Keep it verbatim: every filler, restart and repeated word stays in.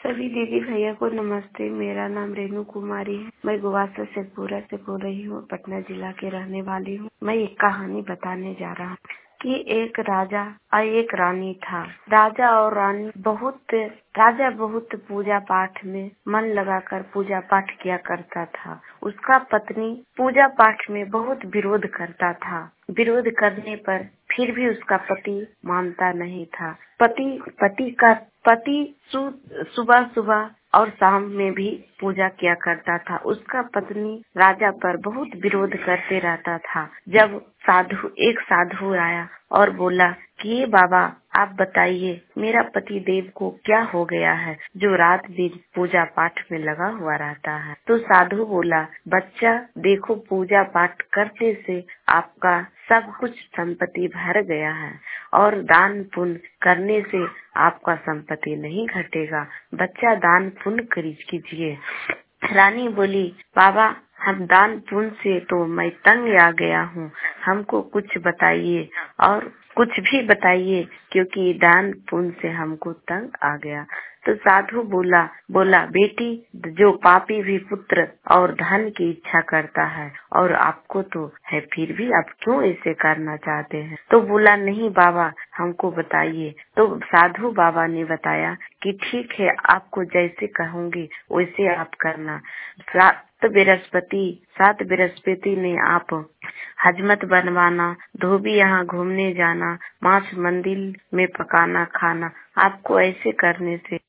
सभी दीदी भैया को नमस्ते। मेरा नाम रेनू कुमारी है। मैं गुवासा से पूरा से बोल रही हूँ। पटना जिला के रहने वाली हूँ। मैं एक कहानी बताने जा रहा हूँ कि एक राजा और एक रानी था। राजा और रानी बहुत राजा बहुत पूजा पाठ में मन लगाकर पूजा पाठ किया करता था। उसका पत्नी पूजा पाठ में बहुत विरोध करता था। विरोध करने पर फिर भी उसका पति मानता नहीं था। पति पति का पति सुबह सुबह और शाम में भी पूजा किया करता था। उसका पत्नी राजा पर बहुत विरोध करते रहता था। जब साधु एक साधु आया और बोला कि ये बाबा आप बताइए मेरा पति देव को क्या हो गया है जो रात दिन पूजा पाठ में लगा हुआ रहता है। तो साधु बोला, बच्चा देखो पूजा पाठ करने से आपका सब कुछ संपत्ति भर गया है और दान पुण्य करने से आपका संपत्ति नहीं घटेगा। बच्चा दान पुण्य कीजिए। रानी बोली, बाबा हम दान पुण्य से तो मैं तंग आ गया हूँ, हमको कुछ बताइए और कुछ भी बताइए क्योंकि दान पुण्य से हमको तंग आ गया। तो साधु बोला बोला बेटी जो पापी भी पुत्र और धन की इच्छा करता है और आपको तो है फिर भी आप क्यों ऐसे करना चाहते हैं। तो बोला नहीं बाबा हमको बताइए। तो साधु बाबा ने बताया कि ठीक है आपको जैसे कहूँगी वैसे आप करना। सात बृहस्पति सात बृहस्पति ने आप हजमत बनवाना, धोबी यहाँ घूमने जाना, मांस मंदिर में पकाना खाना, आपको ऐसे करने से